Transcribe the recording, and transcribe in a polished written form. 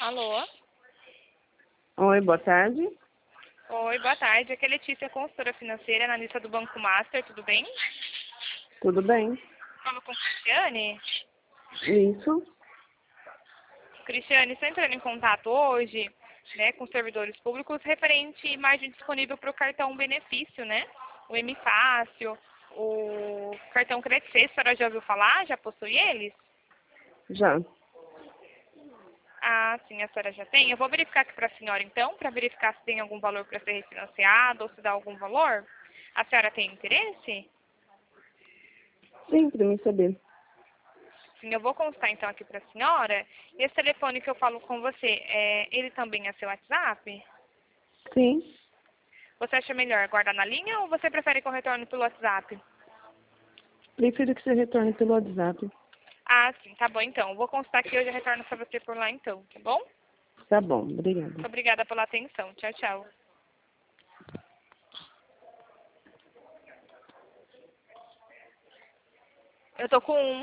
Alô? Oi, boa tarde. Oi, boa tarde. Aqui é Letícia, consultora financeira, analista do Banco Master, tudo bem? Tudo bem? Falo com Cristiane. Isso? Cristiane, estou entrando em contato hoje, né, com servidores públicos referente margem disponível para o cartão benefício, né? O M Fácil, o cartão Crédito C, a senhora já ouviu falar? Já possui eles? Já. Ah, sim, a senhora já tem. Eu vou verificar aqui para a senhora, então, para verificar se tem algum valor para ser refinanciado ou se dá algum valor. A senhora tem interesse? Sim, para mim saber. Sim, eu vou constar, então, aqui para a senhora. E esse telefone que eu falo com você, ele também é seu WhatsApp? Sim. Você acha melhor guardar na linha ou você prefere que eu retorne pelo WhatsApp? Prefiro que você retorne pelo WhatsApp. Ah, sim, tá bom, então. Eu vou constar aqui e eu já retorno para você por lá, então, tá bom? Tá bom, obrigada. Muito obrigada pela atenção. Tchau, tchau. Eu tô com um